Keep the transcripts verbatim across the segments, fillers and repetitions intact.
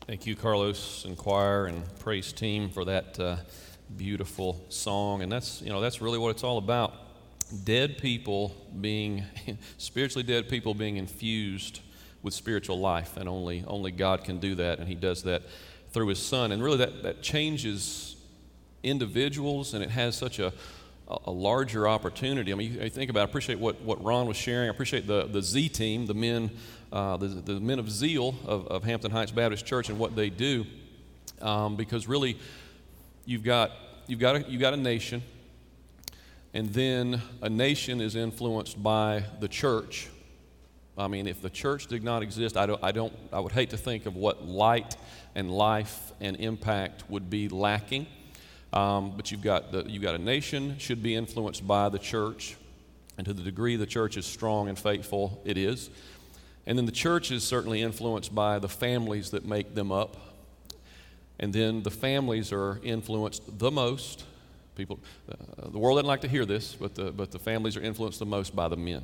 Thank you, Carlos and choir and praise team, for that uh, beautiful song. And that's, you know, that's really what it's all about. Dead people being, spiritually dead people being infused with spiritual life. And only, only God can do that, and He does that through His Son. And really that, that changes individuals, and it has such a, a larger opportunity. I mean, you, you think about it, I appreciate what, what Ron was sharing. I appreciate the, the Z team, the men Uh, the, the men of zeal of, of Hampton Heights Baptist Church and what they do, um, because really you've got you've got a, you've got a nation, and then a nation is influenced by the church. I mean, if the church did not exist, I don't I don't I would hate to think of what light and life and impact would be lacking. Um, but you've got the you've got a nation should be influenced by the church, and to the degree the church is strong and faithful, it is. And then the church is certainly influenced by the families that make them up. And then the families are influenced the most. People, uh, the world doesn't like to hear this, but the but the families are influenced the most by the men.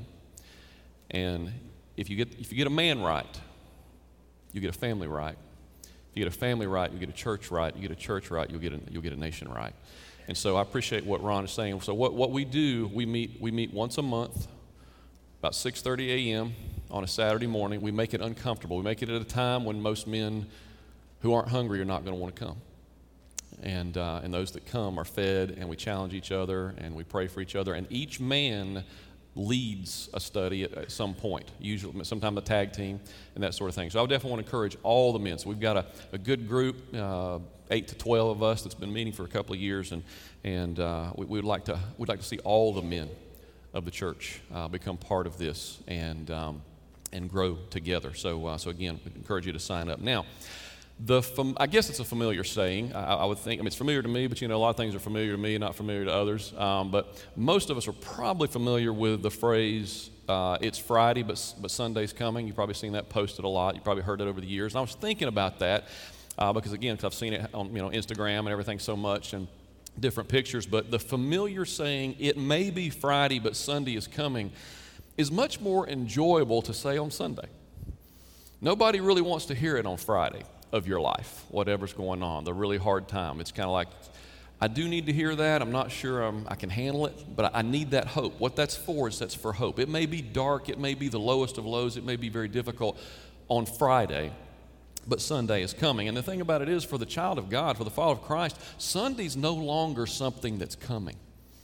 And if you get if you get a man right, you get a family right. If you get a family right, you get a church right. You get a church right, you'll get a, you'll get a nation right. And so I appreciate what Ron is saying. So what, what we do, we meet we meet once a month, about six thirty a.m. on a Saturday morning. We make it uncomfortable. We make it at a time when most men who aren't hungry are not going to want to come. And uh, and those that come are fed, and we challenge each other, and we pray for each other. And each man leads a study at, at some point, usually sometimes a tag team and that sort of thing. So I would definitely want to encourage all the men. So we've got a, a good group, uh, eight to twelve of us that's been meeting for a couple of years, and and uh, we, we would like to we'd like to see all the men of the church uh, become part of this and um, and grow together. So uh, so again, we encourage you to sign up. Now, the fam- I guess it's a familiar saying. I, I would think, I mean, it's familiar to me, but you know, a lot of things are familiar to me, not familiar to others. Um, but most of us are probably familiar with the phrase, uh, it's Friday, but but Sunday's coming. You've probably seen that posted a lot. You've probably heard it over the years. And I was thinking about that uh, because, again, because I've seen it on, you know, Instagram and everything so much, and different pictures. But the familiar saying, it may be Friday, but Sunday is coming, is much more enjoyable to say on Sunday. Nobody really wants to hear it on Friday of your life, whatever's going on, the really hard time. It's kind of like, I do need to hear that. I'm not sure I'm, I can handle it, but I need that hope. What that's for is that's for hope. It may be dark. It may be the lowest of lows. It may be very difficult on Friday, but Sunday is coming. And the thing about it is, for the child of God, for the follower of Christ, Sunday's no longer something that's coming.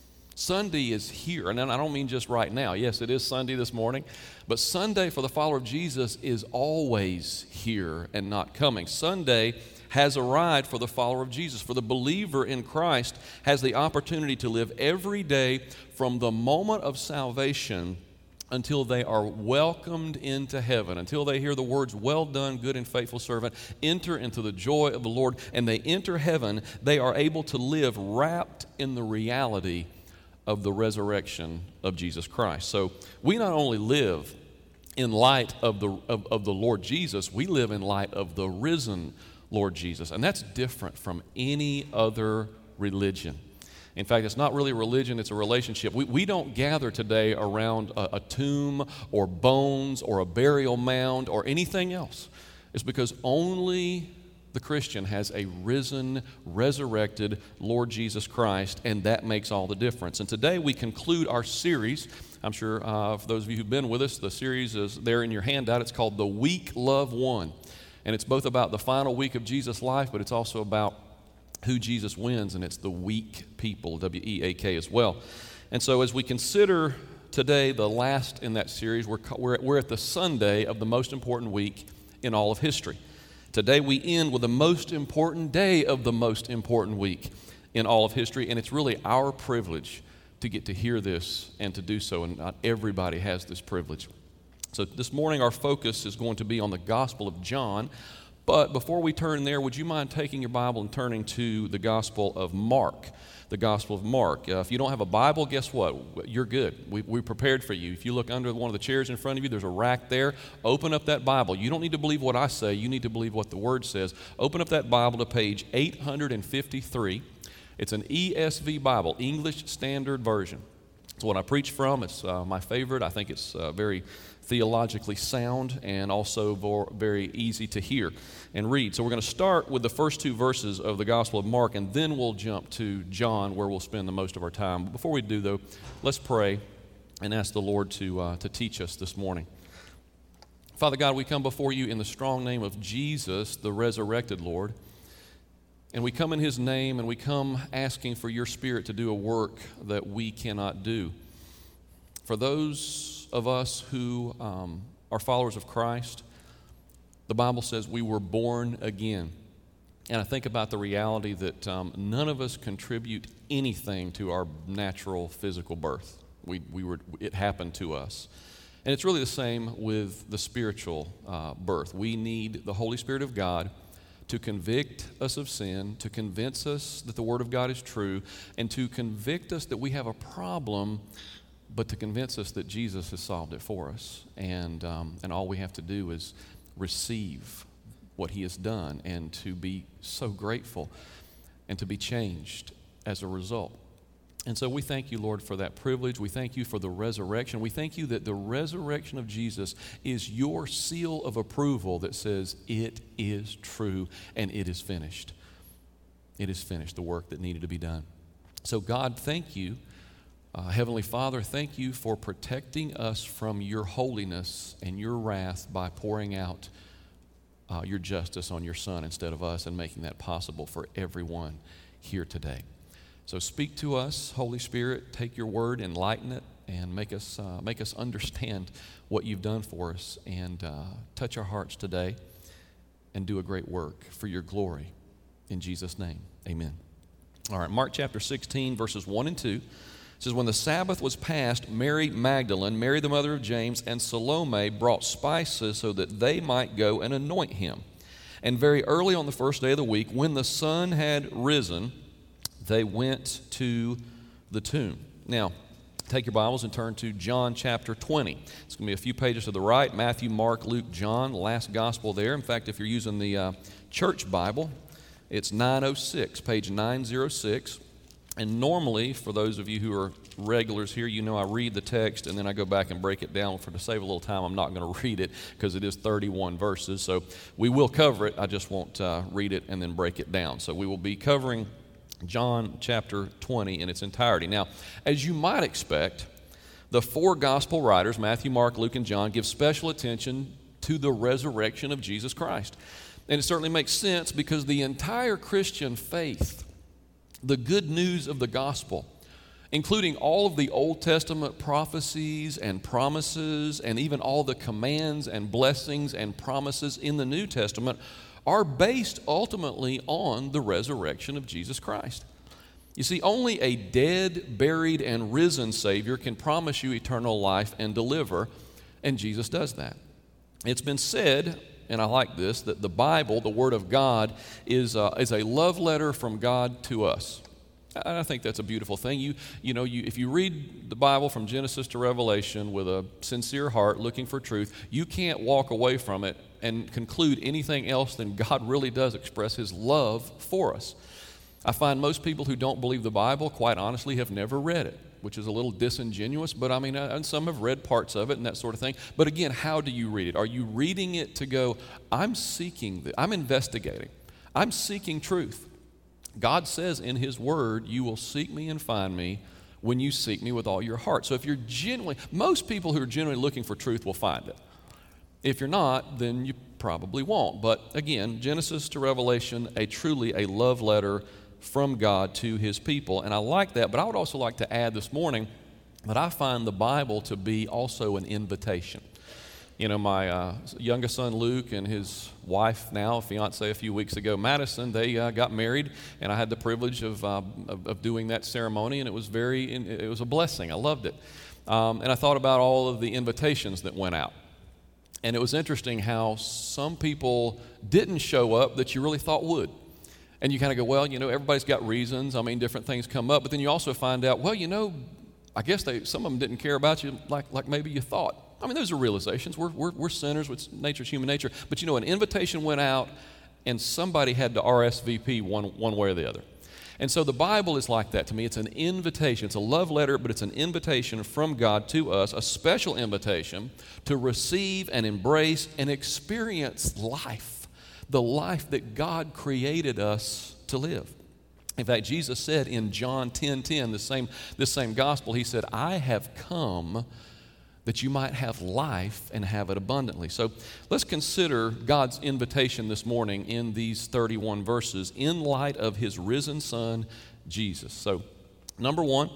Sunday is here, and I don't mean just right now. Yes, it is Sunday this morning, but Sunday for the follower of Jesus is always here and not coming. Sunday has arrived for the follower of Jesus. For the believer in Christ has the opportunity to live every day from the moment of salvation until they are welcomed into heaven, until they hear the words, well done, good and faithful servant, enter into the joy of the Lord, and they enter heaven. They are able to live wrapped in the reality of the resurrection of Jesus Christ. So we not only live in light of the of, of the Lord Jesus, we live in light of the risen Lord Jesus. And that's different from any other religion. In fact, it's not really a religion, it's a relationship. We, we don't gather today around a, a tomb or bones or a burial mound or anything else. It's because only the Christian has a risen, resurrected Lord Jesus Christ, and that makes all the difference. And today we conclude our series. I'm sure uh, for those of you who've been with us, the series is there in your handout. It's called The Weak Love One. And it's both about the final week of Jesus' life, but it's also about who Jesus wins, and it's the weak people, W E A K as well. And so as we consider today the last in that series, we're, we're, we're at the Sunday of the most important week in all of history. Today we end with the most important day of the most important week in all of history, and it's really our privilege to get to hear this and to do so, and not everybody has this privilege. So this morning our focus is going to be on the Gospel of John, but before we turn there, would you mind taking your Bible and turning to the Gospel of Mark? The Gospel of Mark. Uh, if you don't have a Bible, guess what? You're good. We, we prepared for you. If you look under one of the chairs in front of you, there's a rack there. Open up that Bible. You don't need to believe what I say. You need to believe what the Word says. Open up that Bible to page eight hundred fifty-three. It's an E S V Bible, English Standard Version. It's what I preach from. It's uh, my favorite. I think it's uh, very theologically sound and also vor- very easy to hear and read. So we're going to start with the first two verses of the Gospel of Mark, and then we'll jump to John, where we'll spend the most of our time. But before we do, though, let's pray and ask the Lord to uh, to teach us this morning. Father God, we come before you in the strong name of Jesus, the resurrected Lord. And we come in his name, and we come asking for your Spirit to do a work that we cannot do. For those of us who um, are followers of Christ, the Bible says we were born again. And I think about the reality that um, none of us contribute anything to our natural physical birth. We, we were, it happened to us. And it's really the same with the spiritual uh, birth. We need the Holy Spirit of God to convict us of sin, to convince us that the Word of God is true, and to convict us that we have a problem, but to convince us that Jesus has solved it for us. And, um, and all we have to do is receive what he has done and to be so grateful and to be changed as a result. And so we thank you, Lord, for that privilege. We thank you for the resurrection. We thank you that the resurrection of Jesus is your seal of approval that says it is true and it is finished. It is finished, the work that needed to be done. So God, thank you. Uh, Heavenly Father, thank you for protecting us from your holiness and your wrath by pouring out uh, your justice on your Son instead of us and making that possible for everyone here today. So speak to us, Holy Spirit. Take your word, enlighten it, and make us uh, make us understand what you've done for us, and uh, touch our hearts today and do a great work for your glory. In Jesus' name, amen. All right, Mark chapter sixteen, verses one and two. It says, when the Sabbath was past, Mary Magdalene, Mary the mother of James, and Salome brought spices so that they might go and anoint him. And very early on the first day of the week, when the sun had risen, they went to the tomb. Now, take your Bibles and turn to John chapter twenty. It's going to be a few pages to the right. Matthew, Mark, Luke, John, last gospel there. In fact, if you're using the uh, church Bible, it's nine oh six, page nine oh six. And normally, for those of you who are regulars here, you know I read the text and then I go back and break it down. For to save a little time, I'm not going to read it because it is thirty-one verses. So we will cover it. I just won't uh, read it and then break it down. So we will be covering John chapter twenty in its entirety. Now, as you might expect, the four gospel writers, Matthew, Mark, Luke, and John, give special attention to the resurrection of Jesus Christ. And it certainly makes sense because the entire Christian faith, the good news of the gospel, including all of the Old Testament prophecies and promises and even all the commands and blessings and promises in the New Testament, are based ultimately on the resurrection of Jesus Christ. You see, only a dead, buried, and risen Savior can promise you eternal life and deliver, and Jesus does that. It's been said, and I like this, that the Bible, the Word of God, is uh, is a love letter from God to us. And I think that's a beautiful thing. You you know, you if you read the Bible from Genesis to Revelation with a sincere heart looking for truth, you can't walk away from it and conclude anything else than God really does express his love for us. I find most people who don't believe the Bible, quite honestly, have never read it, which is a little disingenuous, but I mean, and some have read parts of it and that sort of thing. But again, how do you read it? Are you reading it to go, I'm seeking, the, I'm investigating, I'm seeking truth. God says in his word, you will seek me and find me when you seek me with all your heart. So if you're genuinely, most people who are genuinely looking for truth will find it. If you're not, then you probably won't. But again, Genesis to Revelation, a truly a love letter from God to his people. And I like that, but I would also like to add this morning that I find the Bible to be also an invitation. You know, my uh, youngest son Luke and his wife now, fiance a few weeks ago, Madison, they uh, got married, and I had the privilege of, uh, of of doing that ceremony, and it was very, it was a blessing. I loved it. Um, and I thought about all of the invitations that went out. And it was interesting how some people didn't show up that you really thought would. And you kind of go, well, you know, everybody's got reasons. I mean, different things come up. But then you also find out, well, you know, I guess they some of them didn't care about you like like maybe you thought. I mean, those are realizations. We're, we're, we're sinners. With nature's human nature. But, you know, an invitation went out, and somebody had to R S V P one, one way or the other. And so the Bible is like that to me. It's an invitation. It's a love letter, but it's an invitation from God to us, a special invitation to receive and embrace and experience life, the life that God created us to live. In fact, Jesus said in John ten ten, the same, this same gospel, he said, I have come that you might have life and have it abundantly. So let's consider God's invitation this morning in these thirty-one verses in light of his risen Son, Jesus. So, number one,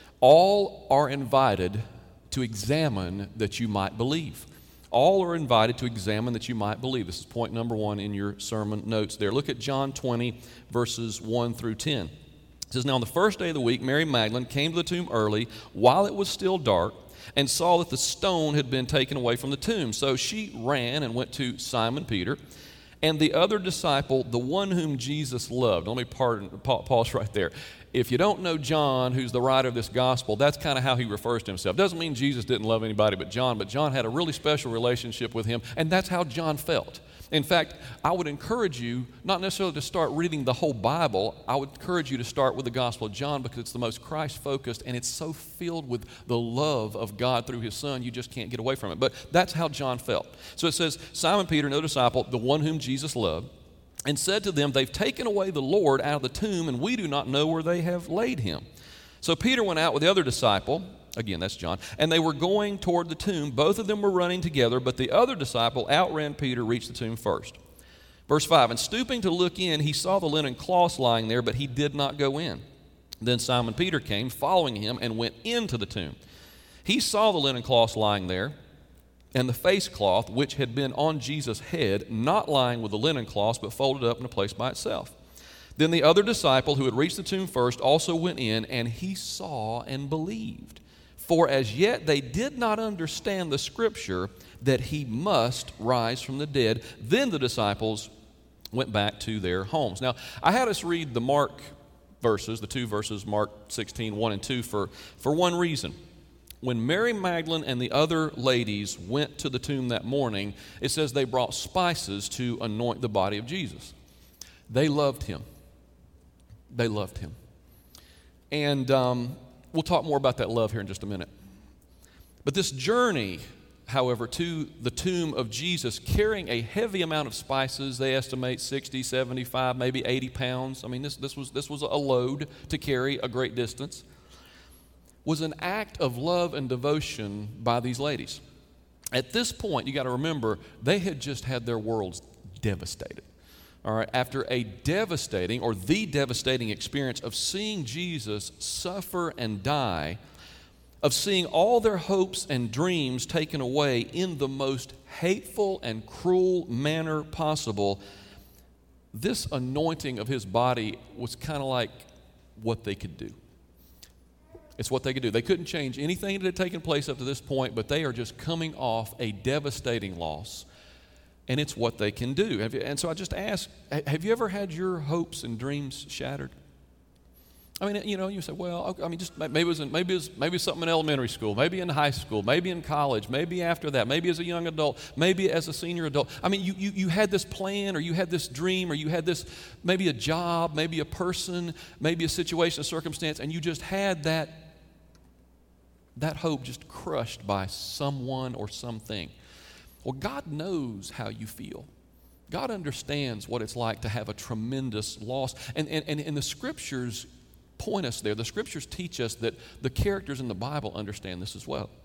all are invited to examine that you might believe. All are invited to examine that you might believe. This is point number one in your sermon notes there. Look at John twenty, verses one through ten. It says, Now on the first day of the week, Mary Magdalene came to the tomb early while it was still dark, and saw that the stone had been taken away from the tomb. So she ran and went to Simon Peter and the other disciple, the one whom Jesus loved. Let me pardon, pause right there. If you don't know John, who's the writer of this gospel, that's kind of how he refers to himself. Doesn't mean Jesus didn't love anybody but John, but John had a really special relationship with him, and that's how John felt. In fact, I would encourage you not necessarily to start reading the whole Bible. I would encourage you to start with the Gospel of John because it's the most Christ-focused, and it's so filled with the love of God through his Son, you just can't get away from it. But that's how John felt. So it says, Simon Peter, no disciple, the one whom Jesus loved, and said to them, They've taken away the Lord out of the tomb, and we do not know where they have laid him. So Peter went out with the other disciple, again, that's John, and they were going toward the tomb. Both of them were running together, but the other disciple outran Peter, reached the tomb first. Verse five, And stooping to look in, he saw the linen cloths lying there, but he did not go in. Then Simon Peter came, following him, and went into the tomb. He saw the linen cloths lying there, and the face cloth, which had been on Jesus' head, not lying with the linen cloths, but folded up in a place by itself. Then the other disciple, who had reached the tomb first, also went in, and he saw and believed. For as yet they did not understand the scripture that he must rise from the dead. Then the disciples went back to their homes. Now, I had us read the Mark verses, the two verses, Mark sixteen, one and two, for, for one reason. When Mary Magdalene and the other ladies went to the tomb that morning, it says they brought spices to anoint the body of Jesus. They loved him. They loved him. And um, we'll talk more about that love here in just a minute. But this journey, however, to the tomb of Jesus, carrying a heavy amount of spices, they estimate sixty, seventy-five, maybe eighty pounds. I mean, this, this was, this was a load to carry a great distance, was an act of love and devotion by these ladies. At this point, you got to remember, they had just had their worlds devastated. All right, after a devastating or the devastating experience of seeing Jesus suffer and die, of seeing all their hopes and dreams taken away in the most hateful and cruel manner possible, this anointing of his body was kind of like what they could do. It's what they could do. They couldn't change anything that had taken place up to this point, but they are just coming off a devastating loss. And it's what they can do. Have you, and so I just ask, have you ever had your hopes and dreams shattered? I mean, you know, you say, well, I mean, just maybe it was, in, maybe it was, maybe it was something in elementary school, maybe in high school, maybe in college, maybe after that, maybe as a young adult, maybe as a senior adult. I mean, you, you, you had this plan, or you had this dream, or you had this, maybe a job, maybe a person, maybe a situation, a circumstance, and you just had that, that hope just crushed by someone or something. Well, God knows how you feel. God understands what it's like to have a tremendous loss. And, and, and, and the scriptures point us there. The scriptures teach us that the characters in the Bible understand this as well.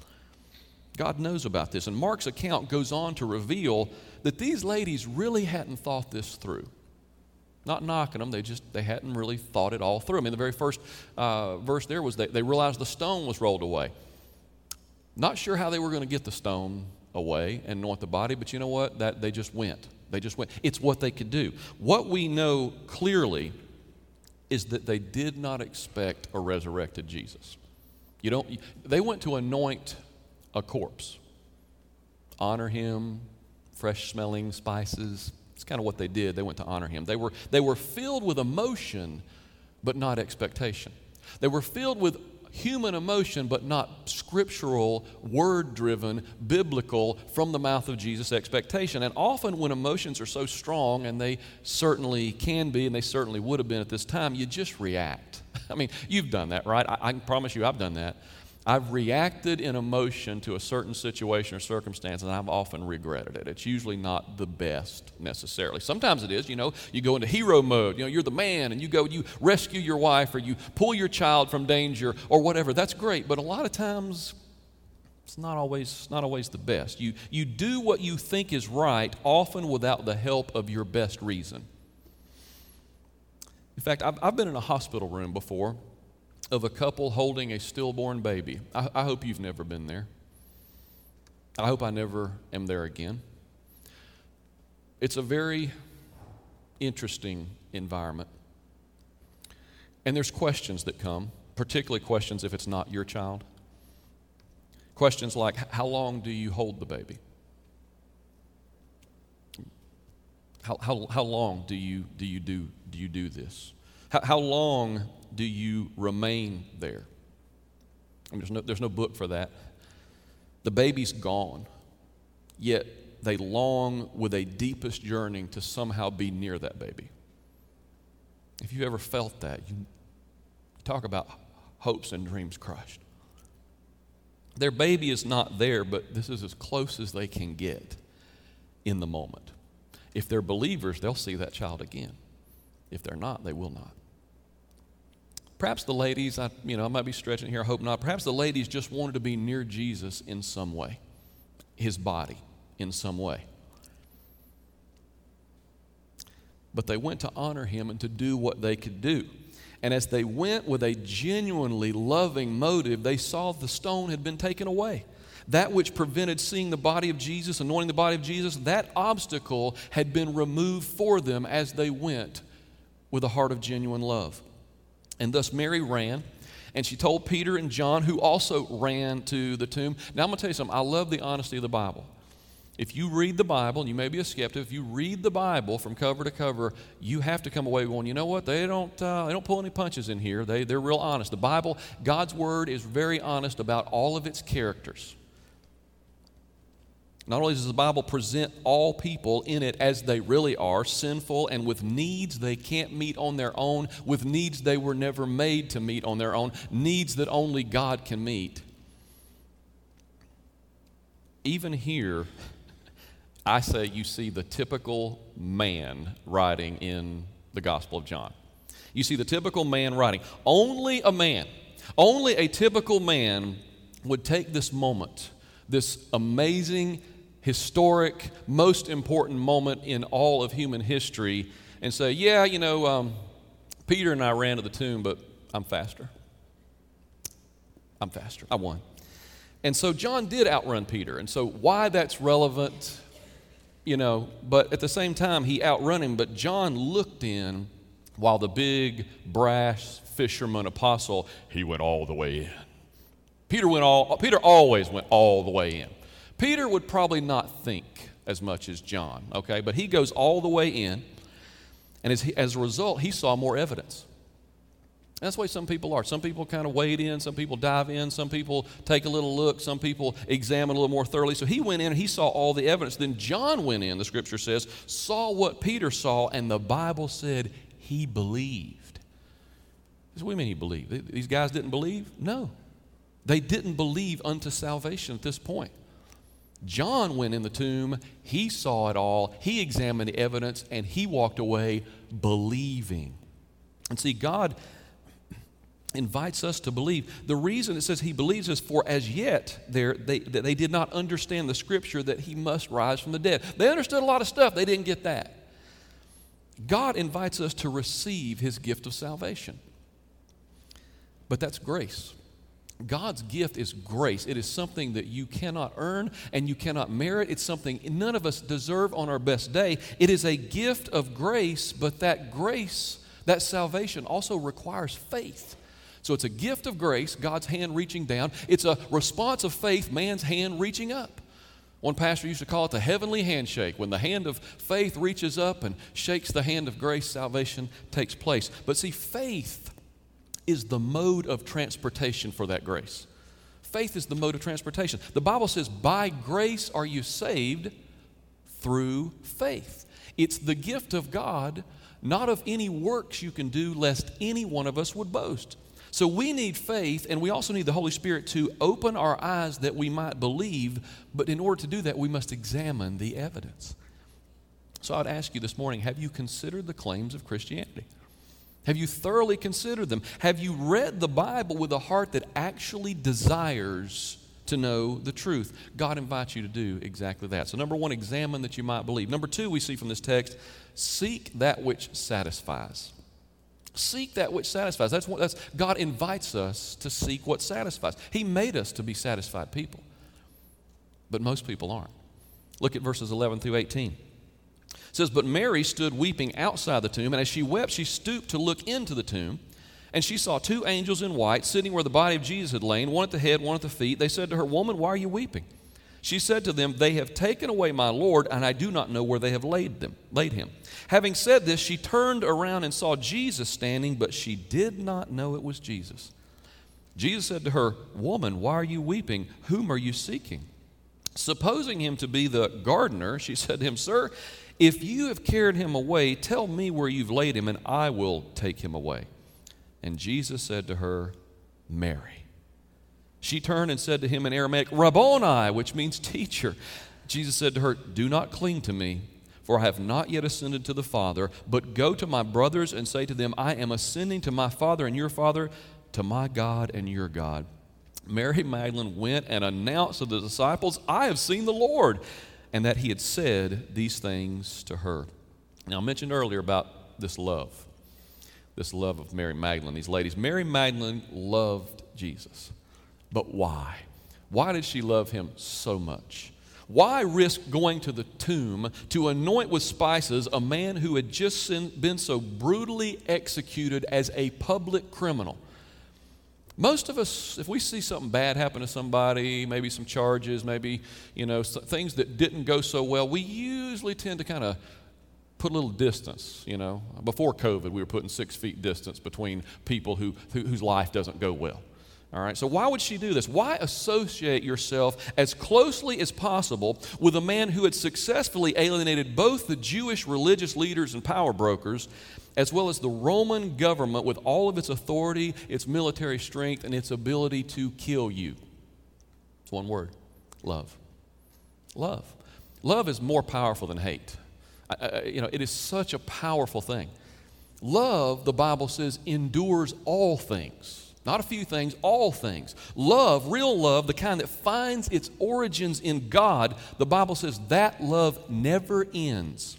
God knows about this. And Mark's account goes on to reveal that these ladies really hadn't thought this through. Not knocking them, they just they hadn't really thought it all through. I mean, the very first uh, verse there was that they realized the stone was rolled away. Not sure how they were going to get the stone away and anoint the body, but you know what? That they just went. They just went. It's what they could do. What we know clearly is that they did not expect a resurrected Jesus. You don't. They went to anoint a corpse, honor him, fresh-smelling spices. It's kind of what they did. They went to honor him. They were they were filled with emotion, but not expectation. They were filled with human emotion, but not scriptural, word-driven, biblical, from the mouth of Jesus expectation. And often when emotions are so strong, and they certainly can be, and they certainly would have been at this time, you just react. I mean, you've done that, right? I, I can promise you I've done that. I've reacted in emotion to a certain situation or circumstance, and I've often regretted it. It's usually not the best necessarily. Sometimes it is, you know, you go into hero mode. You know, you're the man, and you go, you rescue your wife, or you pull your child from danger, or whatever. That's great, but a lot of times it's not always not always the best. You you do what you think is right, often without the help of your best reason. In fact, I've, I've been in a hospital room before of a couple holding a stillborn baby. I, I hope you've never been there. I hope I never am there again. It's a very interesting environment. And there's questions that come, particularly questions if it's not your child. Questions like, how long do you hold the baby? How, how, how long do you, do you do, do you do this? How, how long do you remain there? I mean, there's no, there's no book for that. The baby's gone, yet they long with a deepest yearning to somehow be near that baby. If you ever felt that, you talk about hopes and dreams crushed. Their baby is not there, but this is as close as they can get in the moment. If they're believers, they'll see that child again. If they're not, they will not. Perhaps the ladies, I, you know, I might be stretching here, I hope not. Perhaps the ladies just wanted to be near Jesus in some way, his body in some way. But they went to honor him and to do what they could do. And as they went with a genuinely loving motive, they saw the stone had been taken away. That which prevented seeing the body of Jesus, anointing the body of Jesus, that obstacle had been removed for them as they went with a heart of genuine love. And thus Mary ran, and she told Peter and John, who also ran to the tomb. Now I'm going to tell you something. I love the honesty of the Bible. If you read the Bible, and you may be a skeptic, if you read the Bible from cover to cover, you have to come away going, you know what, they don't uh, they don't pull any punches in here. They, they're real honest. The Bible, God's Word, is very honest about all of its characters. Not only does the Bible present all people in it as they really are, sinful and with needs they can't meet on their own, with needs they were never made to meet on their own, needs that only God can meet. Even here, I say you see the typical man writing in the Gospel of John. You see the typical man writing. Only a man, only a typical man would take this moment, this amazing, historic, most important moment in all of human history and say, yeah, you know, um, Peter and I ran to the tomb, but I'm faster. I'm faster. I won. And so John did outrun Peter. And so why that's relevant, you know, but at the same time, he outrun him. But John looked in while the big, brash fisherman apostle, he went all the way in. Peter went all, Peter always went all the way in. Peter would probably not think as much as John, okay? But he goes all the way in, and as, he, as a result, he saw more evidence. That's the way some people are. Some people kind of wade in, some people dive in, some people take a little look, some people examine a little more thoroughly. So he went in and he saw all the evidence. Then John went in, the scripture says, saw what Peter saw, and the Bible said he believed. What do you mean he believed? These guys didn't believe? No. They didn't believe unto salvation at this point. John went in the tomb, he saw it all, he examined the evidence, and he walked away believing. And see, God invites us to believe. The reason it says he believes is for as yet they, they did not understand the scripture that he must rise from the dead. They understood a lot of stuff, they didn't get that. God invites us to receive his gift of salvation. But that's grace. God's gift is grace. It is something that you cannot earn and you cannot merit. It's something none of us deserve on our best day. It is a gift of grace, but that grace, that salvation also requires faith. So it's a gift of grace, God's hand reaching down. It's a response of faith, man's hand reaching up. One pastor used to call it the heavenly handshake. When the hand of faith reaches up and shakes the hand of grace, salvation takes place. But see, faith is the mode of transportation for that grace. Faith is the mode of transportation. The Bible says, by grace are you saved through faith. It's the gift of God, not of any works you can do, lest any one of us would boast. So we need faith, and we also need the Holy Spirit to open our eyes that we might believe, but in order to do that, we must examine the evidence. So I'd ask you this morning, have you considered the claims of Christianity? Have you thoroughly considered them? Have you read the Bible with a heart that actually desires to know the truth? God invites you to do exactly that. So number one, examine that you might believe. Number two, we see from this text, seek that which satisfies. Seek that which satisfies. That's what that's God invites us to seek what satisfies. He made us to be satisfied people. But most people aren't. Look at verses eleven through eighteen. It says, but Mary stood weeping outside the tomb, and as she wept, she stooped to look into the tomb. And she saw two angels in white sitting where the body of Jesus had lain, one at the head, one at the feet. They said to her, woman, why are you weeping? She said to them, they have taken away my Lord, and I do not know where they have laid them, laid him. Having said this, she turned around and saw Jesus standing, but she did not know it was Jesus. Jesus said to her, woman, why are you weeping? Whom are you seeking? Supposing him to be the gardener, she said to him, sir, if you have carried him away, tell me where you've laid him, and I will take him away. And Jesus said to her, Mary. She turned and said to him in Aramaic, Rabboni, which means teacher. Jesus said to her, do not cling to me, for I have not yet ascended to the Father, but go to my brothers and say to them, I am ascending to my Father and your Father, to my God and your God. Mary Magdalene went and announced to the disciples, I have seen the Lord, and that he had said these things to her. Now, I mentioned earlier about this love, this love of Mary Magdalene, these ladies. Mary Magdalene loved Jesus. But why? Why did she love him so much? Why risk going to the tomb to anoint with spices a man who had just been so brutally executed as a public criminal? Most of us, if we see something bad happen to somebody, maybe some charges, maybe, you know, things that didn't go so well, we usually tend to kind of put a little distance, you know. Before COVID, we were putting six feet distance between people who, who whose life doesn't go well. All right, so why would she do this? Why associate yourself as closely as possible with a man who had successfully alienated both the Jewish religious leaders and power brokers, as well as the Roman government with all of its authority, its military strength, and its ability to kill you? It's one word: love. Love. Love is more powerful than hate. I, I, you know, it is such a powerful thing. Love, the Bible says, endures all things. Not a few things, all things. Love, real love, the kind that finds its origins in God, the Bible says that love never ends.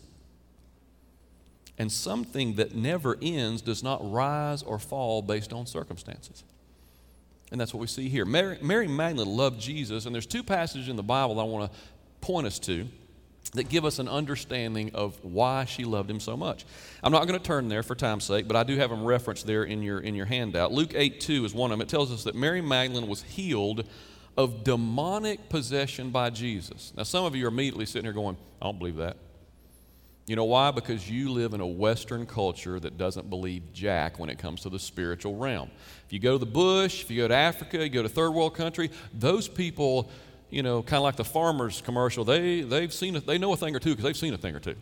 And something that never ends does not rise or fall based on circumstances. And that's what we see here. Mary, Mary Magdalene loved Jesus, and there's two passages in the Bible that I want to point us to that give us an understanding of why she loved him so much. I'm not going to turn there for time's sake, but I do have them referenced there in your in your handout. Luke eight two is one of them. It tells us that Mary Magdalene was healed of demonic possession by Jesus. Now, some of you are immediately sitting here going, I don't believe that. You know why? Because you live in a Western culture that doesn't believe jack when it comes to the spiritual realm. If you go to the bush, if you go to Africa, you go to third world country, those people, you know, kind of like the farmers commercial, they, they've seen, a, they know a thing or two because they've seen a thing or two.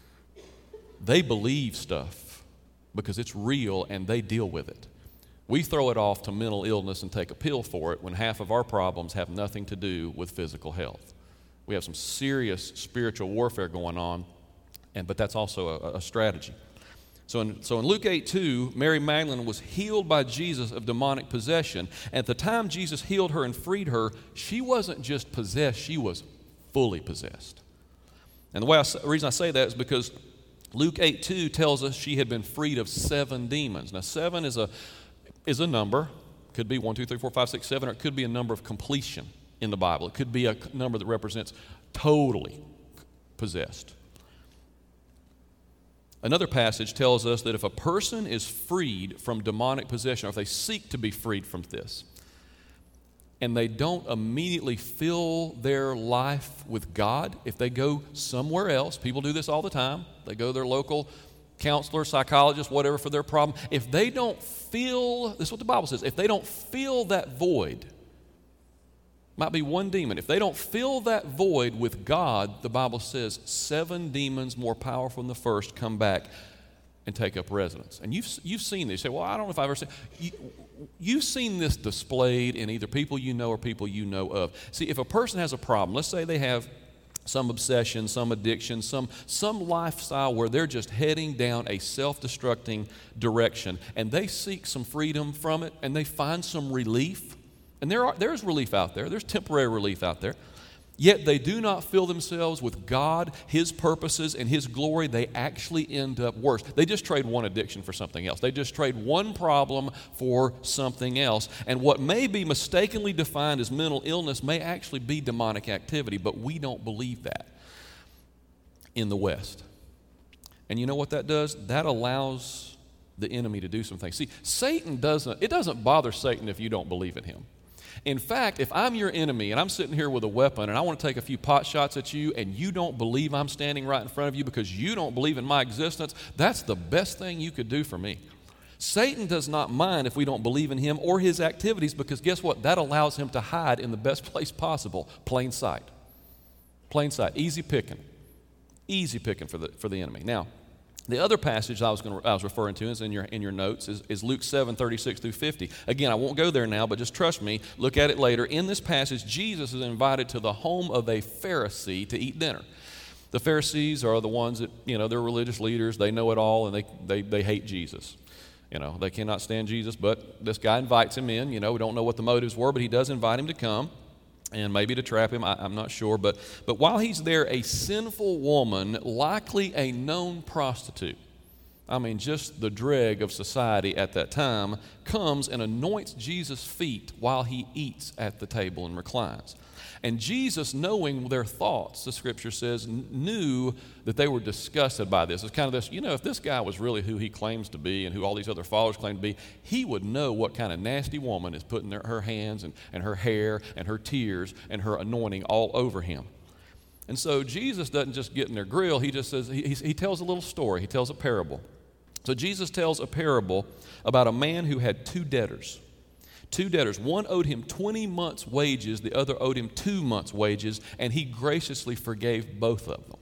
They believe stuff because it's real and they deal with it. We throw it off to mental illness and take a pill for it when half of our problems have nothing to do with physical health. We have some serious spiritual warfare going on, and but that's also a, a strategy. So in, so in Luke eight two, Mary Magdalene was healed by Jesus of demonic possession. At the time Jesus healed her and freed her, she wasn't just possessed, she was fully possessed. And the way I, the reason I say that is because Luke eight two tells us she had been freed of seven demons. Now seven is a, is a number. It could be one, two, three, four, five, six, seven, or it could be a number of completion in the Bible. It could be a number that represents totally possessed. Another passage tells us that if a person is freed from demonic possession, or if they seek to be freed from this, and they don't immediately fill their life with God, if they go somewhere else, people do this all the time, they go to their local counselor, psychologist, whatever for their problem, if they don't feel, this is what the Bible says, if they don't feel that void, might be one demon, if they don't fill that void with God, the Bible says seven demons more powerful than the first come back and take up residence. And you've, you've seen this. You say, well, I don't know if I've ever seen you, You've seen this displayed in either people you know or people you know of. See, if a person has a problem, let's say they have some obsession, some addiction, some, some lifestyle where they're just heading down a self-destructing direction, and they seek some freedom from it, and they find some relief, and there are, there's relief out there, there's temporary relief out there, yet they do not fill themselves with God, His purposes, and His glory, they actually end up worse. They just trade one addiction for something else. They just trade one problem for something else. And what may be mistakenly defined as mental illness may actually be demonic activity, but we don't believe that in the West. And you know what that does? That allows the enemy to do some things. See, Satan doesn't, it doesn't bother Satan if you don't believe in him. In fact, if I'm your enemy and I'm sitting here with a weapon and I want to take a few pot shots at you and you don't believe I'm standing right in front of you because you don't believe in my existence, that's the best thing you could do for me. Satan does not mind if we don't believe in him or his activities, because guess what? That allows him to hide in the best place possible, plain sight. Plain sight, easy picking. Easy picking for the, for the enemy. Now, the other passage I was, going to, I was referring to is in your, in your notes is, is Luke seven, thirty-six through fifty. Again, I won't go there now, but just trust me, look at it later. In this passage, Jesus is invited to the home of a Pharisee to eat dinner. The Pharisees are the ones that, you know, they're religious leaders, they know it all, and they, they, they hate Jesus. You know, they cannot stand Jesus, but this guy invites him in. You know, we don't know what the motives were, but he does invite him to come. And maybe to trap him, I, I'm not sure. But, but while he's there, a sinful woman, likely a known prostitute, I mean just the dreg of society at that time, comes and anoints Jesus' feet while he eats at the table and reclines. And Jesus, knowing their thoughts, the scripture says, knew that they were disgusted by this. It's kind of this, you know, if this guy was really who he claims to be and who all these other followers claim to be, he would know what kind of nasty woman is putting their, her hands and, and her hair and her tears and her anointing all over him. And so Jesus doesn't just get in their grill. He just says, he, he tells a little story. He tells a parable. So Jesus tells a parable about a man who had two debtors. Two debtors. One owed him twenty months' wages, the other owed him two months' wages, and he graciously forgave both of them.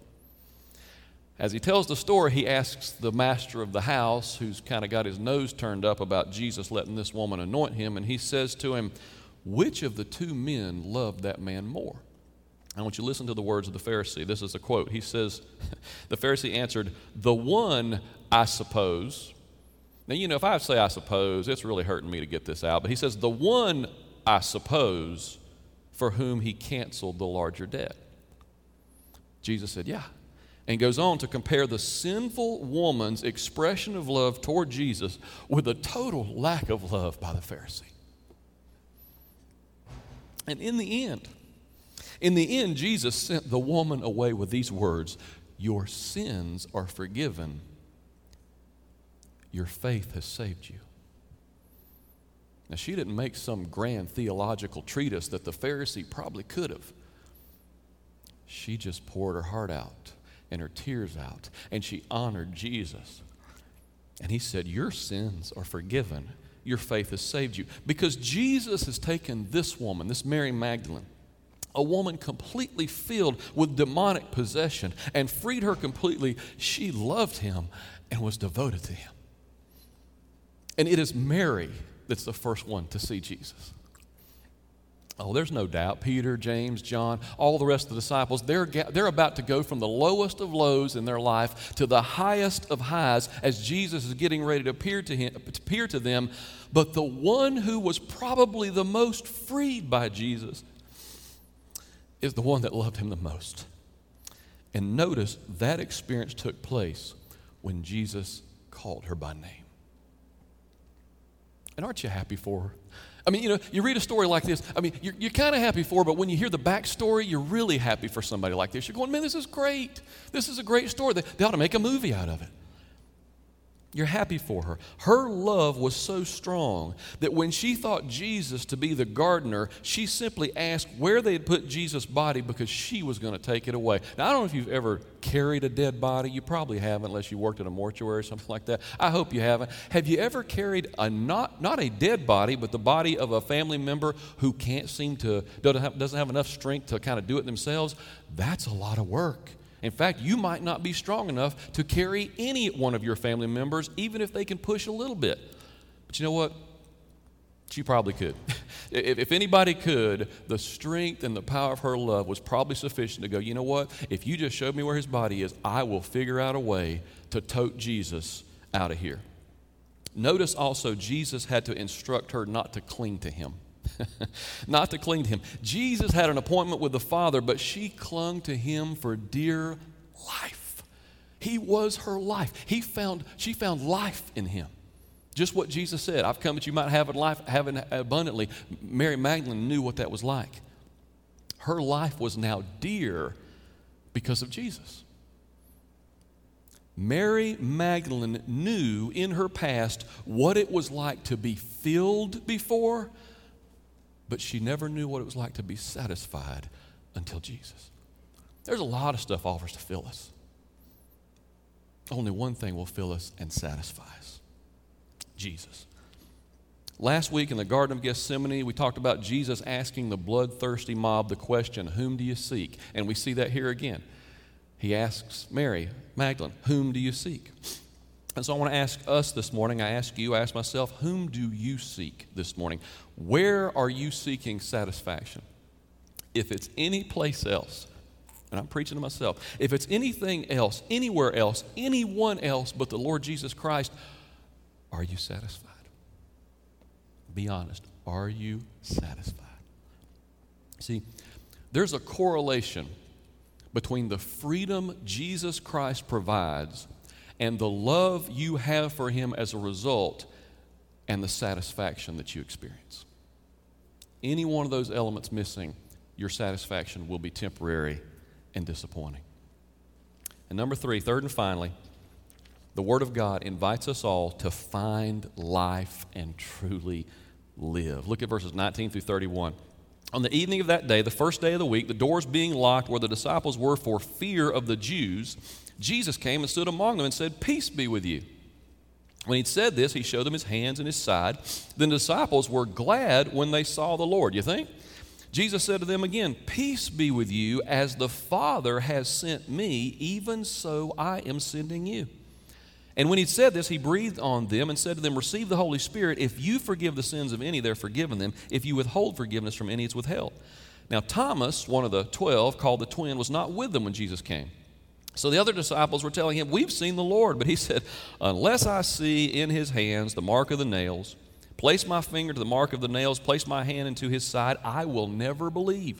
As he tells the story, he asks the master of the house, who's kind of got his nose turned up about Jesus letting this woman anoint him, and he says to him, "Which of the two men loved that man more?" I want you to listen to the words of the Pharisee. This is a quote. He says, the Pharisee answered, "The one, I suppose." Now, you know, if I say I suppose, it's really hurting me to get this out. But he says, the one, I suppose, for whom he canceled the larger debt. Jesus said, yeah. And goes on to compare the sinful woman's expression of love toward Jesus with a total lack of love by the Pharisee. And in the end, in the end, Jesus sent the woman away with these words, "Your sins are forgiven. Your faith has saved you." Now, she didn't make some grand theological treatise that the Pharisee probably could have. She just poured her heart out and her tears out, and she honored Jesus. And he said, "Your sins are forgiven. Your faith has saved you." Because Jesus has taken this woman, this Mary Magdalene, a woman completely filled with demonic possession, and freed her completely. She loved him and was devoted to him. And it is Mary that's the first one to see Jesus. Oh, there's no doubt. Peter, James, John, all the rest of the disciples, they're, they're about to go from the lowest of lows in their life to the highest of highs as Jesus is getting ready to appear to, him, to appear to them. But the one who was probably the most freed by Jesus is the one that loved him the most. And notice that experience took place when Jesus called her by name. And aren't you happy for her? I mean, you know, you read a story like this. I mean, you're, you're kind of happy for her, but when you hear the backstory, you're really happy for somebody like this. You're going, man, this is great. This is a great story. They, they ought to make a movie out of it. You're happy for her. Her love was so strong that when she thought Jesus to be the gardener, she simply asked where they had put Jesus' body because she was going to take it away. Now, I don't know if you've ever carried a dead body. You probably haven't unless you worked in a mortuary or something like that. I hope you haven't. Have you ever carried a not, not a dead body, but the body of a family member who can't seem to, doesn't have, doesn't have enough strength to kind of do it themselves? That's a lot of work. In fact, you might not be strong enough to carry any one of your family members, even if they can push a little bit. But you know what? She probably could. if, if anybody could, the strength and the power of her love was probably sufficient to go, you know what? If you just showed me where his body is, I will figure out a way to tote Jesus out of here. Notice also, Jesus had to instruct her not to cling to him. Not to cling to him. Jesus had an appointment with the Father, but she clung to him for dear life. He was her life. He found, she found life in him. Just what Jesus said, I've come that you might have life, have it abundantly. Mary Magdalene knew what that was like. Her life was now dear because of Jesus. Mary Magdalene knew in her past what it was like to be filled before, but she never knew what it was like to be satisfied until Jesus. There's a lot of stuff offers to fill us. Only one thing will fill us and satisfy us: Jesus. Last week in the Garden of Gethsemane, we talked about Jesus asking the bloodthirsty mob the question, whom do you seek? And we see that here again. He asks Mary Magdalene, whom do you seek? And so I want to ask us this morning, I ask you, I ask myself, whom do you seek this morning? Where are you seeking satisfaction? If it's any place else, and I'm preaching to myself, if it's anything else, anywhere else, anyone else but the Lord Jesus Christ, are you satisfied? Be honest. Are you satisfied? See, there's a correlation between the freedom Jesus Christ provides and the love you have for him as a result and the satisfaction that you experience. Any one of those elements missing, your satisfaction will be temporary and disappointing. And number three, third and finally, the Word of God invites us all to find life and truly live. Look at verses nineteen through thirty-one. On the evening of that day, the first day of the week, the doors being locked where the disciples were for fear of the Jews, Jesus came and stood among them and said, "Peace be with you." When he'd said this, he showed them his hands and his side. Then the disciples were glad when they saw the Lord. You think? Jesus said to them again, "Peace be with you. As the Father has sent me, even so I am sending you." And when he'd said this, he breathed on them and said to them, "Receive the Holy Spirit. If you forgive the sins of any, they're forgiven them. If you withhold forgiveness from any, it's withheld." Now Thomas, one of the twelve, called the twin, was not with them when Jesus came. So the other disciples were telling him, "We've seen the Lord." But he said, "Unless I see in his hands the mark of the nails, place my finger to the mark of the nails, place my hand into his side, I will never believe."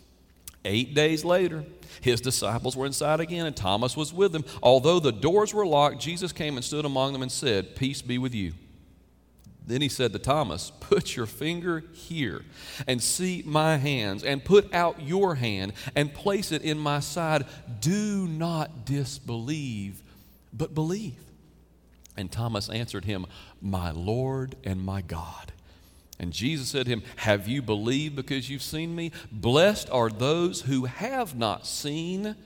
Eight days later, his disciples were inside again, and Thomas was with them. Although the doors were locked, Jesus came and stood among them and said, "Peace be with you." Then he said to Thomas, "Put your finger here and see my hands, and put out your hand and place it in my side. Do not disbelieve, but believe." And Thomas answered him, "My Lord and my God." And Jesus said to him, "Have you believed because you've seen me? Blessed are those who have not seen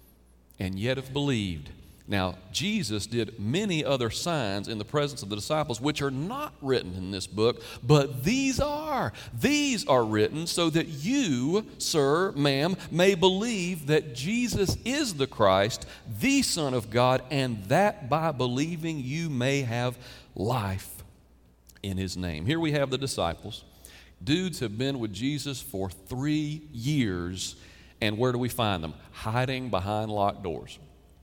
and yet have believed." Now, Jesus did many other signs in the presence of the disciples, which are not written in this book, but these are. These are written so that you, sir, ma'am, may believe that Jesus is the Christ, the Son of God, and that by believing you may have life in his name. Here we have the disciples. Dudes have been with Jesus for three years, and where do we find them? Hiding behind locked doors.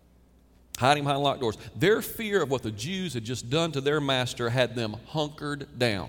Hiding behind locked doors. Their fear of what the Jews had just done to their master had them hunkered down.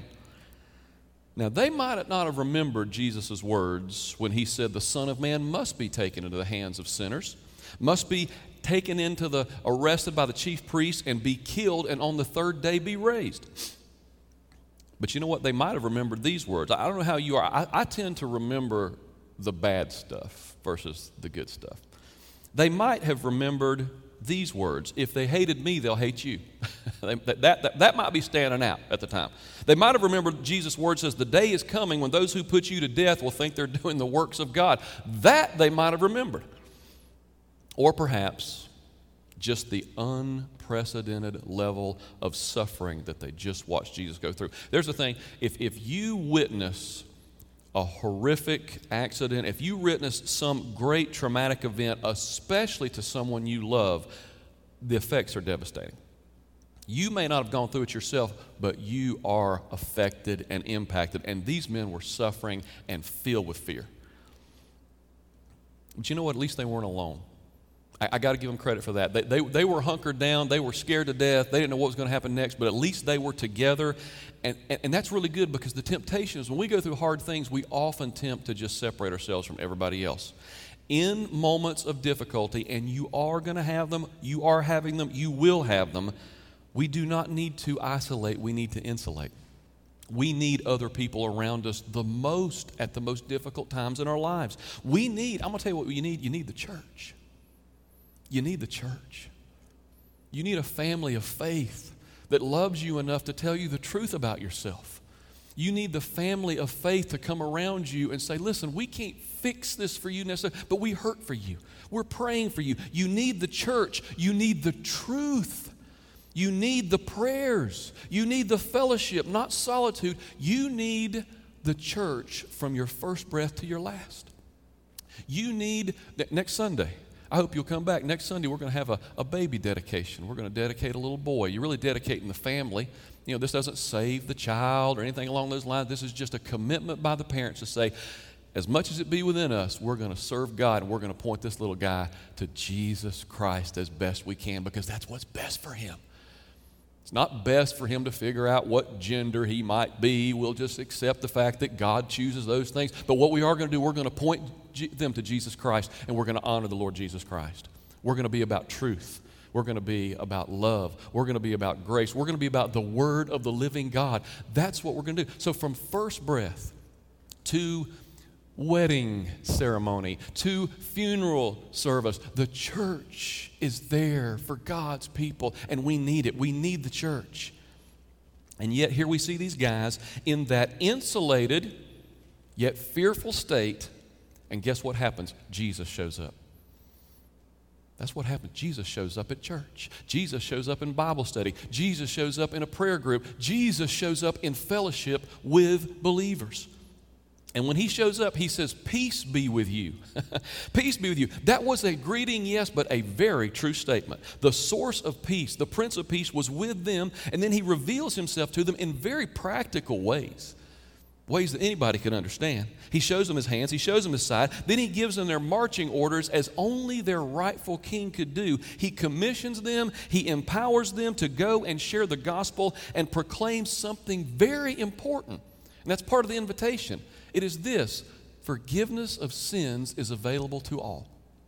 Now, they might not have remembered Jesus' words when he said the Son of Man must be taken into the hands of sinners, must be taken into the, arrested by the chief priests and be killed, and on the third day be raised. But you know what? They might have remembered these words. I don't know how you are. I, I tend to remember the bad stuff versus the good stuff. They might have remembered these words, if they hated me, they'll hate you. that, that, that, that might be standing out at the time. They might have remembered Jesus' word says, the day is coming when those who put you to death will think they're doing the works of God. That they might have remembered. Or perhaps just the unprecedented level of suffering that they just watched Jesus go through. There's the thing, if, if you witness a horrific accident, if you witness some great traumatic event, especially to someone you love, the effects are devastating. You may not have gone through it yourself, but you are affected and impacted. And these men were suffering and filled with fear. But you know what? At least they weren't alone. I, I got to give them credit for that. They, they, they were hunkered down. They were scared to death. They didn't know what was going to happen next, but at least they were together. And, and, and that's really good, because the temptation is when we go through hard things, we often tempt to just separate ourselves from everybody else. In moments of difficulty, and you are going to have them, you are having them, you will have them, we do not need to isolate, we need to insulate. We need other people around us the most at the most difficult times in our lives. We need, I'm going to tell you what you need, you need the church. You need the church. You need a family of faith that loves you enough to tell you the truth about yourself. You need the family of faith to come around you and say, listen, we can't fix this for you necessarily, but we hurt for you. We're praying for you. You need the church. You need the truth. You need the prayers. You need the fellowship, not solitude. You need the church from your first breath to your last. You need, next Sunday, I hope you'll come back. Next Sunday, we're going to have a, a baby dedication. We're going to dedicate a little boy. You're really dedicating the family. You know, this doesn't save the child or anything along those lines. This is just a commitment by the parents to say, as much as it be within us, we're going to serve God, and we're going to point this little guy to Jesus Christ as best we can, because that's what's best for him. It's not best for him to figure out what gender he might be. We'll just accept the fact that God chooses those things. But what we are going to do, we're going to point G- them to Jesus Christ, and we're going to honor the Lord Jesus Christ. We're going to be about truth. We're going to be about love. We're going to be about grace. We're going to be about the Word of the living God. That's what we're going to do. So from first breath to wedding ceremony to funeral service, the church is there for God's people, and we need it. We need the church. And yet here we see these guys in that insulated yet fearful state, and guess what happens? Jesus shows up. That's what happens. Jesus shows up at church. Jesus shows up in Bible study. Jesus shows up in a prayer group. Jesus shows up in fellowship with believers. And when he shows up, he says, peace be with you. Peace be with you. That was a greeting, yes, but a very true statement. The source of peace, the Prince of Peace, was with them, and then he reveals himself to them in very practical ways, ways that anybody could understand. He shows them his hands. He shows them his side. Then he gives them their marching orders as only their rightful king could do. He commissions them. He empowers them to go and share the gospel and proclaim something very important. And that's part of the invitation. It is this: forgiveness of sins is available to all.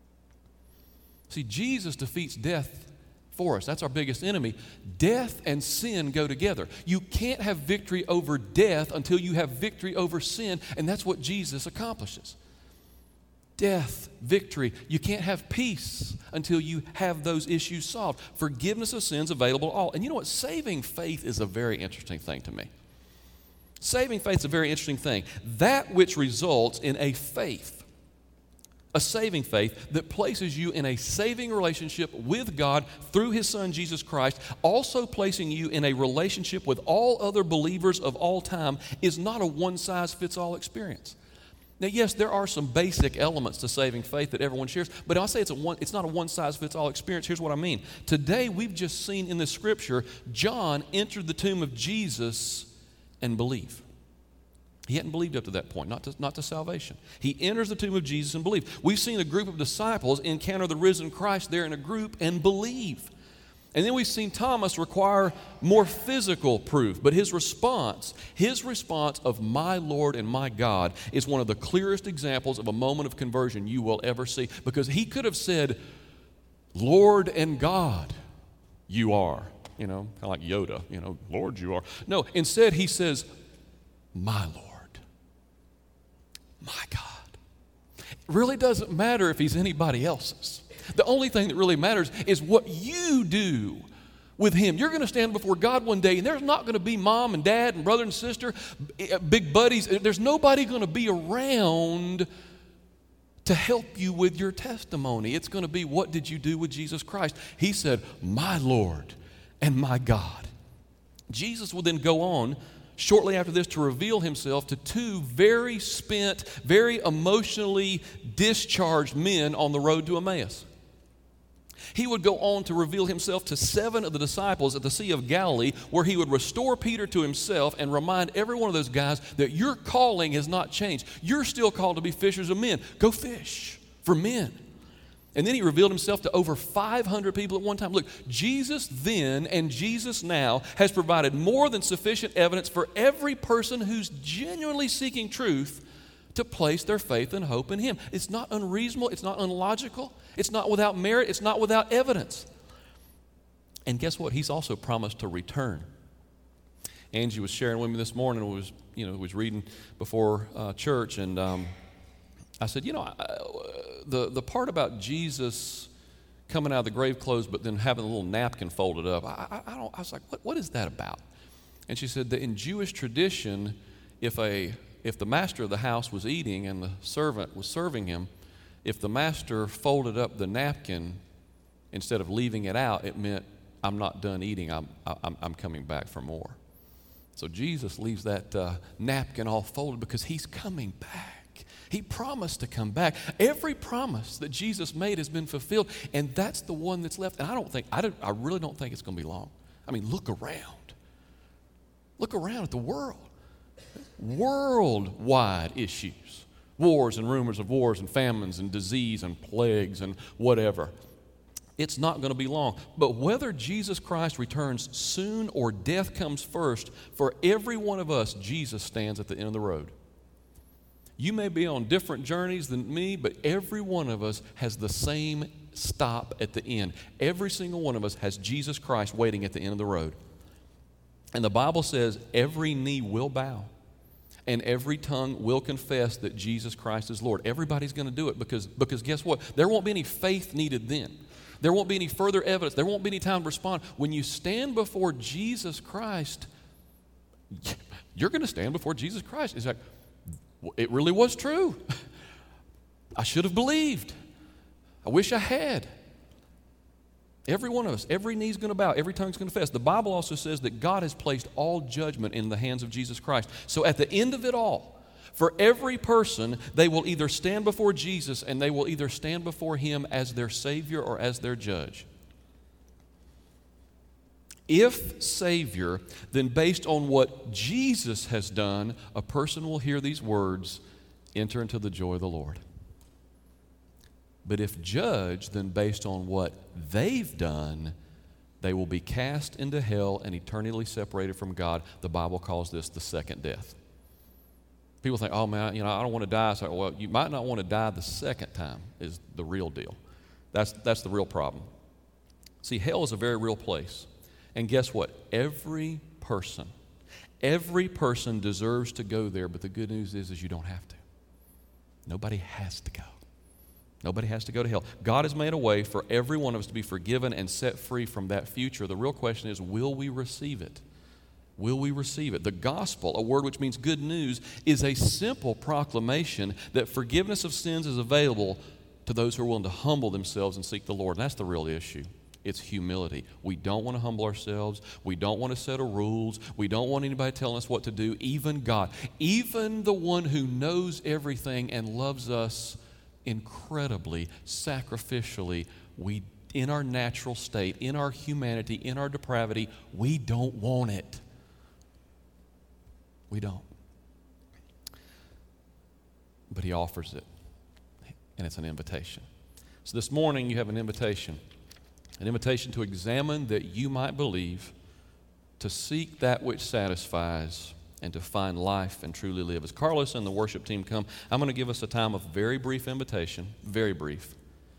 See, Jesus defeats death for us. That's our biggest enemy. Death and sin go together. You can't have victory over death until you have victory over sin, and that's what Jesus accomplishes. Death, victory. You can't have peace until you have those issues solved. Forgiveness of sins available to all. And you know what? Saving faith is a very interesting thing to me. Saving faith is a very interesting thing. That which results in a faith, a saving faith that places you in a saving relationship with God through His Son, Jesus Christ, also placing you in a relationship with all other believers of all time, is not a one-size-fits-all experience. Now, yes, there are some basic elements to saving faith that everyone shares, but I'll say it's, a one, it's not a one-size-fits-all experience. Here's what I mean. Today, we've just seen in the Scripture, John entered the tomb of Jesus and believe. He hadn't believed up to that point, not to, not to salvation. He enters the tomb of Jesus and believes. We've seen a group of disciples encounter the risen Christ there in a group and believe. And then we've seen Thomas require more physical proof, but his response, his response of my Lord and my God, is one of the clearest examples of a moment of conversion you will ever see, because he could have said, Lord and God, you are. You know, kind of like Yoda, you know, Lord, you are. No, instead he says, my Lord, my God. It really doesn't matter if he's anybody else's. The only thing that really matters is what you do with him. You're going to stand before God one day, and there's not going to be mom and dad and brother and sister, big buddies. There's nobody going to be around to help you with your testimony. It's going to be, what did you do with Jesus Christ? He said, my Lord and my God. Jesus would then go on shortly after this to reveal himself to two very spent, very emotionally discharged men on the road to Emmaus. He would go on to reveal himself to seven of the disciples at the Sea of Galilee, where he would restore Peter to himself and remind every one of those guys that your calling has not changed. You're still called to be fishers of men. Go fish for men. And then he revealed himself to over five hundred people at one time. Look, Jesus then and Jesus now has provided more than sufficient evidence for every person who's genuinely seeking truth to place their faith and hope in him. It's not unreasonable. It's not unlogical. It's not without merit. It's not without evidence. And guess what? He's also promised to return. Angie was sharing with me this morning. Was you know was reading before uh, church, and um, I said, you know, I, the the part about Jesus coming out of the grave clothes, but then having a little napkin folded up. I, I, I don't. I was like, what what is that about? And she said that in Jewish tradition, if a If the master of the house was eating and the servant was serving him, if the master folded up the napkin instead of leaving it out, it meant, I'm not done eating, I'm, I'm, I'm coming back for more. So Jesus leaves that uh, napkin all folded because he's coming back. He promised to come back. Every promise that Jesus made has been fulfilled, and that's the one that's left. And I don't think, I, don't, I really don't think it's going to be long. I mean, look around. Look around at the world. Worldwide issues, wars and rumors of wars and famines and disease and plagues and whatever. It's not going to be long. But whether Jesus Christ returns soon or death comes first, for every one of us, Jesus stands at the end of the road. You may be on different journeys than me, but every one of us has the same stop at the end. Every single one of us has Jesus Christ waiting at the end of the road. And the Bible says every knee will bow and every tongue will confess that Jesus Christ is Lord. Everybody's going to do it because, because guess what? There won't be any faith needed then. There won't be any further evidence. There won't be any time to respond. When you stand before Jesus Christ, you're going to stand before Jesus Christ. It's like, it really was true. I should have believed. I wish I had. Every one of us, every knee's going to bow, every tongue's going to confess. The Bible also says that God has placed all judgment in the hands of Jesus Christ. So at the end of it all, for every person, they will either stand before Jesus and they will either stand before him as their Savior or as their judge. If Savior, then based on what Jesus has done, a person will hear these words, enter into the joy of the Lord. But if judge, then based on what they've done, they will be cast into hell and eternally separated from God. The Bible calls this the second death. People think, oh man, you know, I don't want to die. So, well, you might not want to die the second time is the real deal. That's, that's the real problem. See, hell is a very real place. And guess what? Every person, every person deserves to go there, but the good news is, is you don't have to. Nobody has to go. Nobody has to go to hell. God has made a way for every one of us to be forgiven and set free from that future. The real question is, will we receive it? Will we receive it? The gospel, a word which means good news, is a simple proclamation that forgiveness of sins is available to those who are willing to humble themselves and seek the Lord. And that's the real issue. It's humility. We don't want to humble ourselves. We don't want to settle rules. We don't want anybody telling us what to do, even God. Even the one who knows everything and loves us incredibly, sacrificially, we, in our natural state, in our humanity, in our depravity, we don't want it. We don't. But he offers it, and it's an invitation. So this morning you have an invitation, an invitation to examine that you might believe, to seek that which satisfies, and to find life and truly live. As Carlos and the worship team come, I'm going to give us a time of very brief invitation, very brief.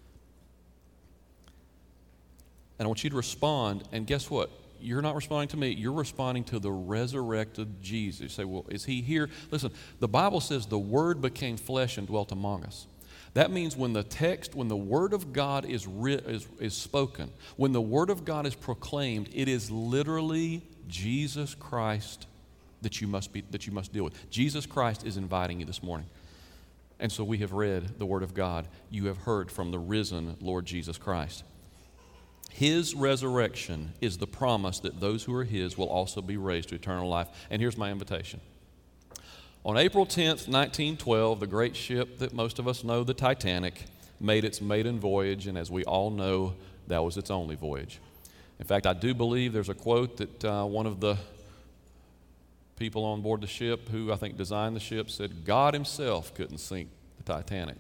And I want you to respond, and guess what? You're not responding to me. You're responding to the resurrected Jesus. You say, well, is he here? Listen, the Bible says the Word became flesh and dwelt among us. That means when the text, when the Word of God is, writ, is, is spoken, when the Word of God is proclaimed, it is literally Jesus Christ that you must be, that you must deal with. Jesus Christ is inviting you this morning. And so we have read the Word of God. You have heard from the risen Lord Jesus Christ. His resurrection is the promise that those who are His will also be raised to eternal life. And here's my invitation. On April tenth, nineteen twelve, the great ship that most of us know, the Titanic, made its maiden voyage, and as we all know, that was its only voyage. In fact, I do believe there's a quote that uh, one of the people on board the ship who I think designed the ship said, God Himself couldn't sink the Titanic.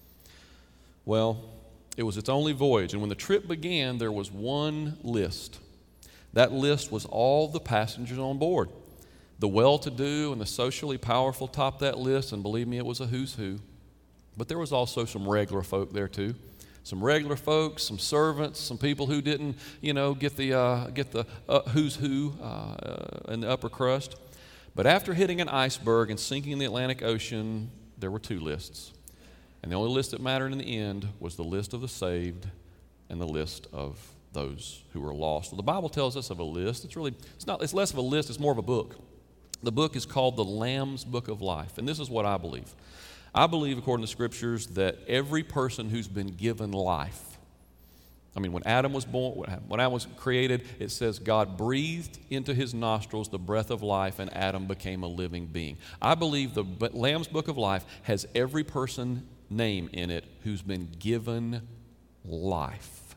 Well, it was its only voyage, and when the trip began, there was one list. That list was all the passengers on board. The well-to-do and the socially powerful topped that list, and believe me, it was a who's who. But there was also some regular folk there too. Some regular folks, some servants, some people who didn't, you know, get the uh, get the uh, who's who uh, in the upper crust. But after hitting an iceberg and sinking in the Atlantic Ocean, there were two lists. And the only list that mattered in the end was the list of the saved and the list of those who were lost. Well, the Bible tells us of a list. It's really, it's not, it's less of a list, it's more of a book. The book is called the Lamb's Book of Life, and this is what I believe. I believe, according to Scriptures, that every person who's been given life, I mean, when Adam was born, when Adam was created, it says God breathed into his nostrils the breath of life, and Adam became a living being. I believe the Lamb's Book of Life has every person name in it who's been given life.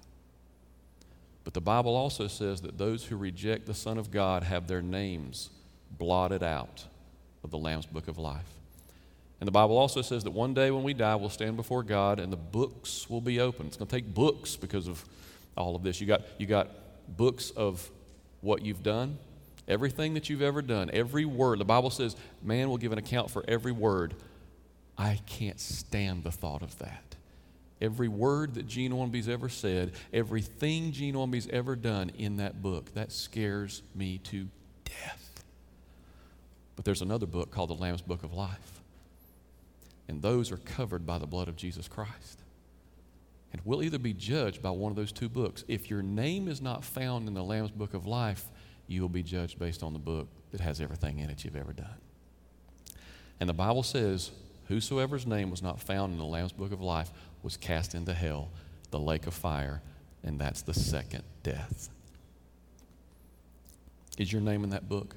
But the Bible also says that those who reject the Son of God have their names blotted out of the Lamb's Book of Life. And the Bible also says that one day when we die, we'll stand before God and the books will be open. It's going to take books because of all of this. You got, you got books of what you've done, everything that you've ever done, every word. The Bible says man will give an account for every word. I can't stand the thought of that. Every word that Gene Ormby's ever said, everything Gene Ormby's ever done in that book, that scares me to death. But there's another book called the Lamb's Book of Life. And those are covered by the blood of Jesus Christ. And we'll either be judged by one of those two books. If your name is not found in the Lamb's Book of Life, you will be judged based on the book that has everything in it you've ever done. And the Bible says, whosoever's name was not found in the Lamb's Book of Life was cast into hell, the lake of fire, and that's the second death. Is your name in that book?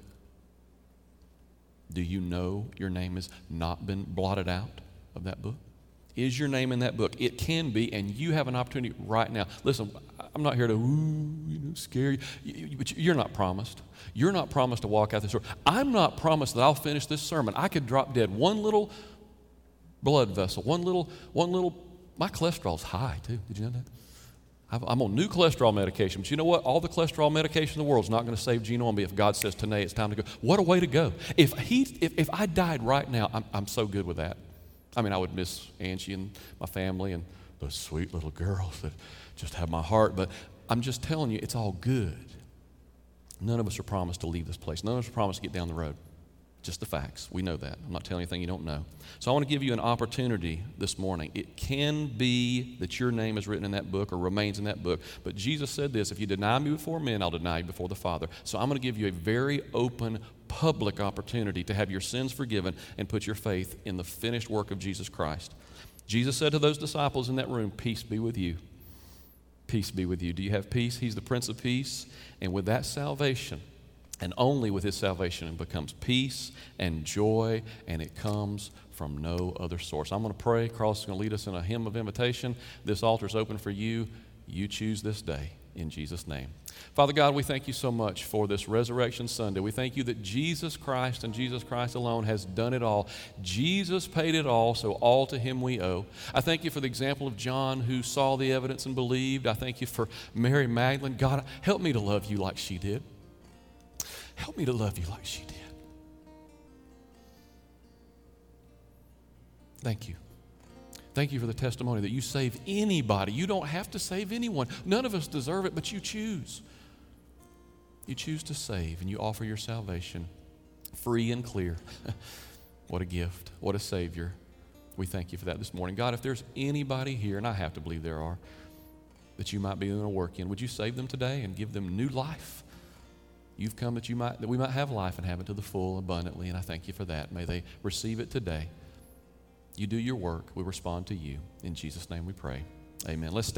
Do you know your name has not been blotted out of that book? Is your name in that book? It can be, and you have an opportunity right now. Listen, I'm not here to ooh, you know, scare you, you, but you're not promised. You're not promised to walk out this door. I'm not promised that I'll finish this sermon. I could drop dead. One little blood vessel, one little, one little, my cholesterol's high too. Did you know that? I'm on new cholesterol medication, but you know what? All the cholesterol medication in the world is not going to save Gene Ormby if God says today it's time to go. What a way to go. If he, if, if I died right now, I'm, I'm so good with that. I mean, I would miss Angie and my family and those sweet little girls that just have my heart, but I'm just telling you, it's all good. None of us are promised to leave this place. None of us are promised to get down the road. Just the facts. We know that. I'm not telling you anything you don't know. So I want to give you an opportunity this morning. It can be that your name is written in that book or remains in that book. But Jesus said this, if you deny me before men, I'll deny you before the Father. So I'm going to give you a very open, public opportunity to have your sins forgiven and put your faith in the finished work of Jesus Christ. Jesus said to those disciples in that room, peace be with you. Peace be with you. Do you have peace? He's the Prince of Peace. And with that salvation, and only with His salvation, it becomes peace and joy, and it comes from no other source. I'm going to pray. Carlos is going to lead us in a hymn of invitation. This altar is open for you. You choose this day in Jesus' name. Father God, we thank you so much for this Resurrection Sunday. We thank you that Jesus Christ and Jesus Christ alone has done it all. Jesus paid it all, so all to Him we owe. I thank you for the example of John who saw the evidence and believed. I thank you for Mary Magdalene. God, help me to love you like she did. Help me to love you like she did. Thank you. Thank you for the testimony that you save anybody. You don't have to save anyone. None of us deserve it, but you choose. You choose to save, and you offer your salvation free and clear. What a gift. What a Savior. We thank you for that this morning. God, if there's anybody here, and I have to believe there are, that you might be doing a work in, would you save them today and give them new life? You've come that you might that we might have life and have it to the full abundantly, and I thank you for that. May they receive it today. You do your work. We respond to you. In Jesus' name we pray. Amen. Let's stand.